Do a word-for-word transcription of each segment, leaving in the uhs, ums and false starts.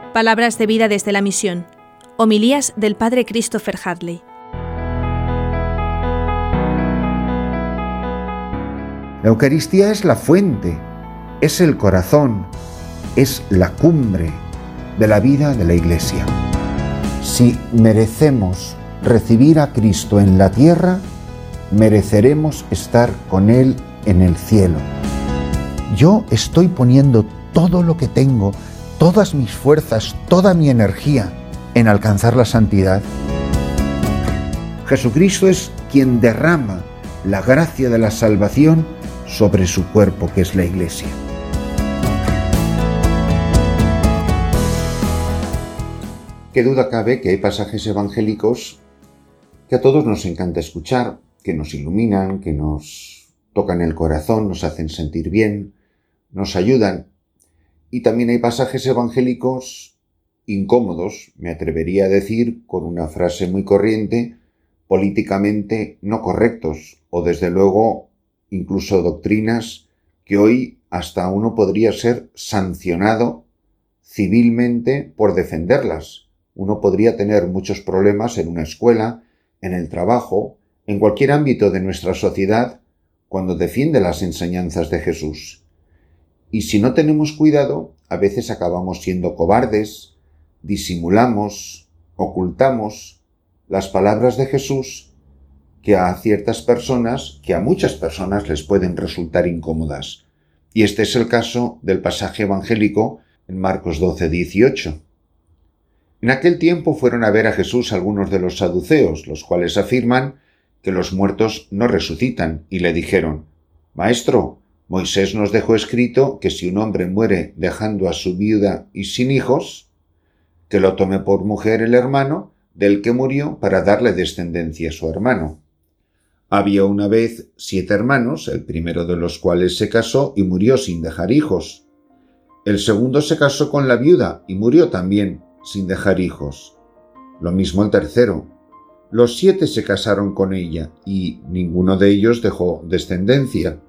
Palabras de vida desde la misión. Homilías del Padre Christopher Hadley. La Eucaristía es la fuente, es el corazón, es la cumbre de la vida de la Iglesia. Si merecemos recibir a Cristo en la tierra, mereceremos estar con Él en el cielo. Yo estoy poniendo todo lo que tengo, todas mis fuerzas, toda mi energía en alcanzar la santidad. Jesucristo es quien derrama la gracia de la salvación sobre su cuerpo, que es la Iglesia. Qué duda cabe que hay pasajes evangélicos que a todos nos encanta escuchar, que nos iluminan, que nos tocan el corazón, nos hacen sentir bien, nos ayudan. Y también hay pasajes evangélicos incómodos, me atrevería a decir, con una frase muy corriente, políticamente no correctos, o desde luego incluso doctrinas que hoy hasta uno podría ser sancionado civilmente por defenderlas. Uno podría tener muchos problemas en una escuela, en el trabajo, en cualquier ámbito de nuestra sociedad, cuando defiende las enseñanzas de Jesús. Y si no tenemos cuidado, a veces acabamos siendo cobardes, disimulamos, ocultamos las palabras de Jesús que a ciertas personas, que a muchas personas les pueden resultar incómodas. Y este es el caso del pasaje evangélico en Marcos doce, dieciocho. En aquel tiempo fueron a ver a Jesús algunos de los saduceos, los cuales afirman que los muertos no resucitan, y le dijeron: «Maestro, Moisés nos dejó escrito que si un hombre muere dejando a su viuda y sin hijos, que lo tome por mujer el hermano del que murió para darle descendencia a su hermano. Había una vez siete hermanos, el primero de los cuales se casó y murió sin dejar hijos. El segundo se casó con la viuda y murió también sin dejar hijos. Lo mismo el tercero. Los siete se casaron con ella y ninguno de ellos dejó descendencia.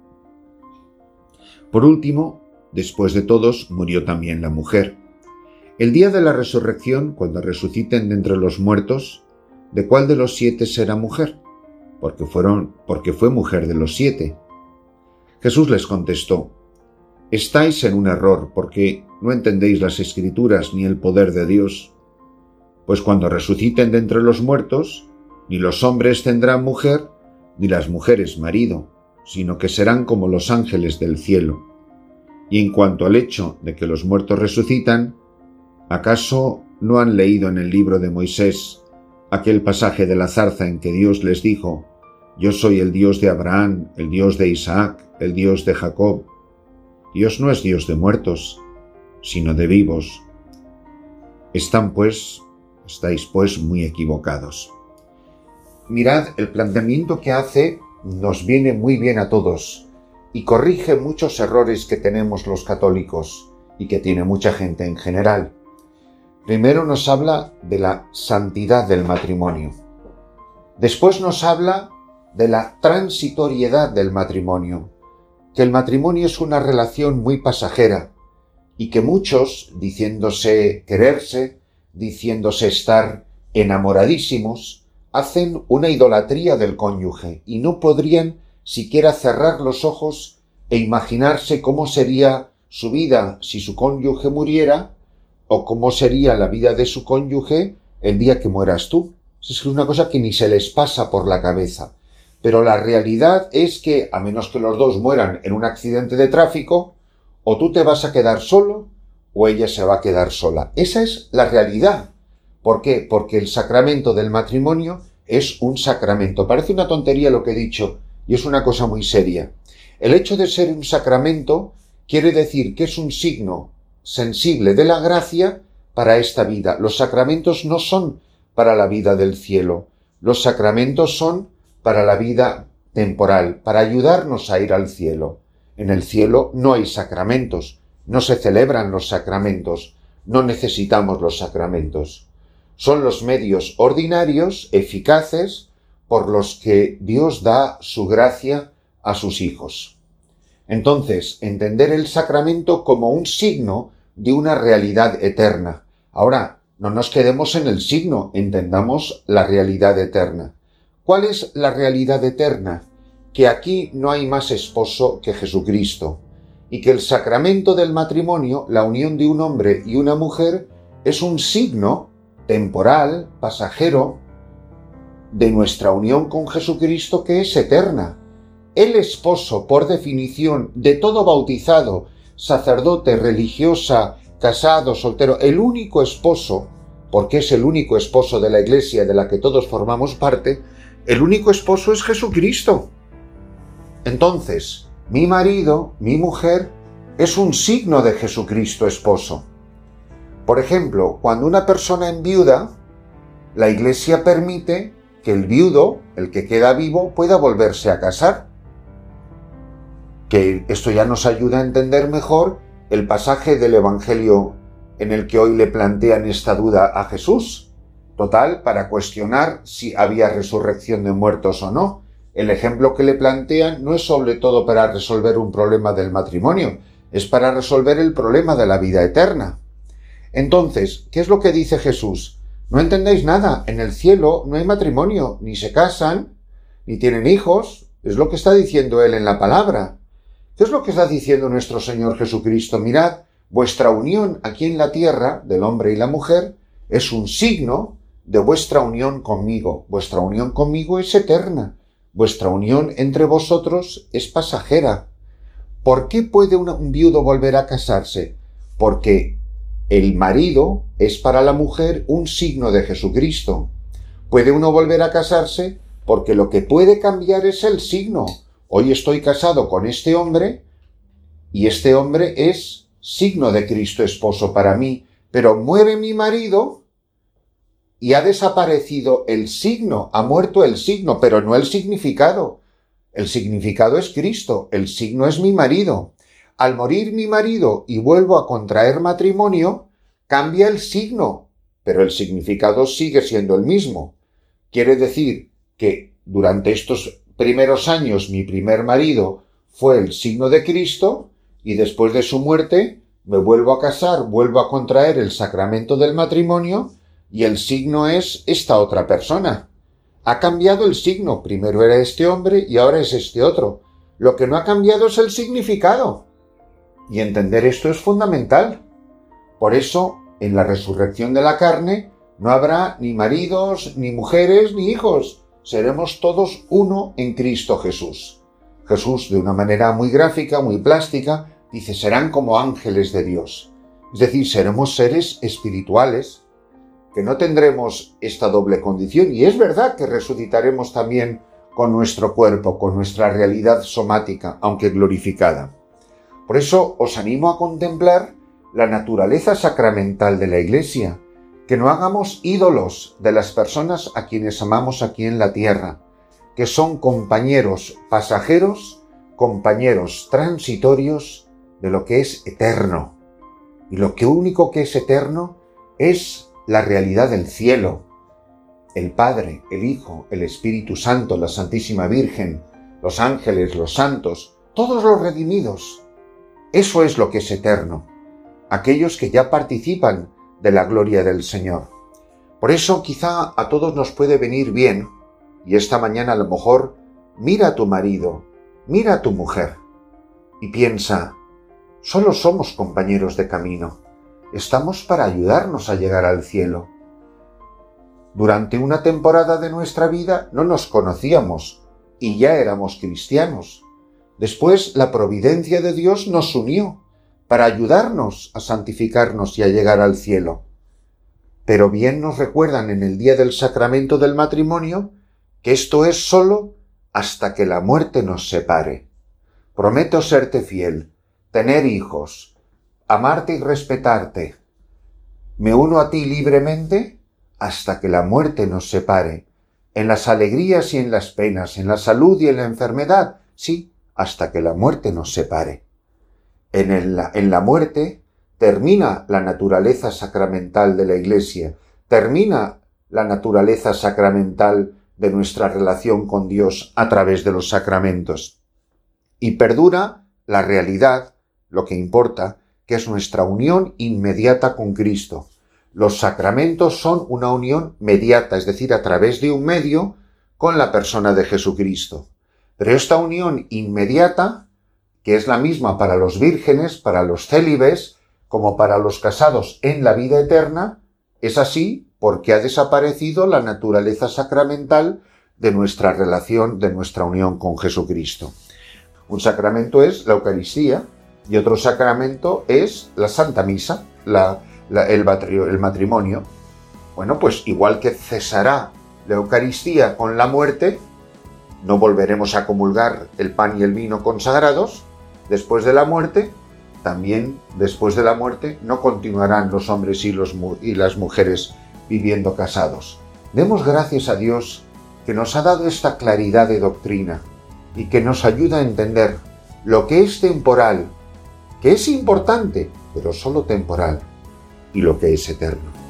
Por último, después de todos, murió también la mujer. El día de la resurrección, cuando resuciten de entre los muertos, ¿de cuál de los siete será mujer? Porque fueron, porque fue mujer de los siete». Jesús les contestó: «Estáis en un error, porque no entendéis las Escrituras ni el poder de Dios. Pues cuando resuciten de entre los muertos, ni los hombres tendrán mujer, ni las mujeres marido, sino que serán como los ángeles del cielo. Y en cuanto al hecho de que los muertos resucitan, ¿acaso no han leído en el libro de Moisés aquel pasaje de la zarza en que Dios les dijo: Yo soy el Dios de Abraham, el Dios de Isaac, el Dios de Jacob? Dios no es Dios de muertos, sino de vivos. Están pues, estáis pues muy equivocados». Mirad, el planteamiento que hace nos viene muy bien a todos y corrige muchos errores que tenemos los católicos y que tiene mucha gente en general. Primero nos habla de la santidad del matrimonio. Después nos habla de la transitoriedad del matrimonio, que el matrimonio es una relación muy pasajera y que muchos, diciéndose quererse, diciéndose estar enamoradísimos, hacen una idolatría del cónyuge y no podrían siquiera cerrar los ojos e imaginarse cómo sería su vida si su cónyuge muriera o cómo sería la vida de su cónyuge el día que mueras tú. Es una cosa que ni se les pasa por la cabeza. Pero la realidad es que, a menos que los dos mueran en un accidente de tráfico, o tú te vas a quedar solo o ella se va a quedar sola. Esa es la realidad. ¿Por qué? Porque el sacramento del matrimonio es un sacramento. Parece una tontería lo que he dicho, y es una cosa muy seria. El hecho de ser un sacramento quiere decir que es un signo sensible de la gracia para esta vida. Los sacramentos no son para la vida del cielo. Los sacramentos son para la vida temporal, para ayudarnos a ir al cielo. En el cielo no hay sacramentos, no se celebran los sacramentos, no necesitamos los sacramentos. Son los medios ordinarios, eficaces, por los que Dios da su gracia a sus hijos. Entonces, entender el sacramento como un signo de una realidad eterna. Ahora, no nos quedemos en el signo, entendamos la realidad eterna. ¿Cuál es la realidad eterna? Que aquí no hay más esposo que Jesucristo, y que el sacramento del matrimonio, la unión de un hombre y una mujer, es un signo temporal, pasajero, de nuestra unión con Jesucristo, que es eterna. El esposo, por definición, de todo bautizado, sacerdote, religiosa, casado, soltero, el único esposo, porque es el único esposo de la Iglesia de la que todos formamos parte, el único esposo es Jesucristo. Entonces, mi marido, mi mujer, es un signo de Jesucristo esposo. Por ejemplo, cuando una persona enviuda, la Iglesia permite que el viudo, el que queda vivo, pueda volverse a casar. Que esto ya nos ayuda a entender mejor el pasaje del Evangelio en el que hoy le plantean esta duda a Jesús. Total, para cuestionar si había resurrección de muertos o no. El ejemplo que le plantean no es sobre todo para resolver un problema del matrimonio, es para resolver el problema de la vida eterna. Entonces, ¿qué es lo que dice Jesús? No entendéis nada, en el cielo no hay matrimonio, ni se casan, ni tienen hijos, es lo que está diciendo él en la palabra. ¿Qué es lo que está diciendo nuestro Señor Jesucristo? Mirad, vuestra unión aquí en la tierra, del hombre y la mujer, es un signo de vuestra unión conmigo. Vuestra unión conmigo es eterna. Vuestra unión entre vosotros es pasajera. ¿Por qué puede un viudo volver a casarse? Porque el marido es para la mujer un signo de Jesucristo. ¿Puede uno volver a casarse? Porque lo que puede cambiar es el signo. Hoy estoy casado con este hombre y este hombre es signo de Cristo esposo para mí, pero muere mi marido y ha desaparecido el signo, ha muerto el signo, pero no el significado. El significado es Cristo, el signo es mi marido. Al morir mi marido y vuelvo a contraer matrimonio, cambia el signo, pero el significado sigue siendo el mismo. Quiere decir que durante estos primeros años mi primer marido fue el signo de Cristo y después de su muerte me vuelvo a casar, vuelvo a contraer el sacramento del matrimonio y el signo es esta otra persona. Ha cambiado el signo, primero era este hombre y ahora es este otro. Lo que no ha cambiado es el significado. Y entender esto es fundamental. Por eso, en la resurrección de la carne, no habrá ni maridos, ni mujeres, ni hijos. Seremos todos uno en Cristo Jesús. Jesús, de una manera muy gráfica, muy plástica, dice, serán como ángeles de Dios. Es decir, seremos seres espirituales, que no tendremos esta doble condición. Y es verdad que resucitaremos también con nuestro cuerpo, con nuestra realidad somática, aunque glorificada. Por eso os animo a contemplar la naturaleza sacramental de la Iglesia, que no hagamos ídolos de las personas a quienes amamos aquí en la tierra, que son compañeros pasajeros, compañeros transitorios de lo que es eterno. Y lo que único que es eterno es la realidad del cielo. El Padre, el Hijo, el Espíritu Santo, la Santísima Virgen, los ángeles, los santos, todos los redimidos. Eso es lo que es eterno. Aquellos que ya participan de la gloria del Señor. Por eso quizá a todos nos puede venir bien, y esta mañana a lo mejor mira a tu marido, mira a tu mujer, y piensa, solo somos compañeros de camino, estamos para ayudarnos a llegar al cielo. Durante una temporada de nuestra vida no nos conocíamos, y ya éramos cristianos. Después la providencia de Dios nos unió, para ayudarnos a santificarnos y a llegar al cielo. Pero bien nos recuerdan en el día del sacramento del matrimonio que esto es solo hasta que la muerte nos separe. Prometo serte fiel, tener hijos, amarte y respetarte. Me uno a ti libremente hasta que la muerte nos separe, en las alegrías y en las penas, en la salud y en la enfermedad, sí, hasta que la muerte nos separe. En, el, en la muerte termina la naturaleza sacramental de la Iglesia, termina la naturaleza sacramental de nuestra relación con Dios a través de los sacramentos. Y perdura la realidad, lo que importa, que es nuestra unión inmediata con Cristo. Los sacramentos son una unión mediata, es decir, a través de un medio con la persona de Jesucristo. Pero esta unión inmediata, que es la misma para los vírgenes, para los célibes, como para los casados en la vida eterna, es así porque ha desaparecido la naturaleza sacramental de nuestra relación, de nuestra unión con Jesucristo. Un sacramento es la Eucaristía y otro sacramento es la Santa Misa, la, la, el, el matrimonio. Bueno, pues igual que cesará la Eucaristía con la muerte, no volveremos a comulgar el pan y el vino consagrados. Después de la muerte, también después de la muerte, no continuarán los hombres y, los, y las mujeres viviendo casados. Demos gracias a Dios que nos ha dado esta claridad de doctrina y que nos ayuda a entender lo que es temporal, que es importante, pero solo temporal, y lo que es eterno.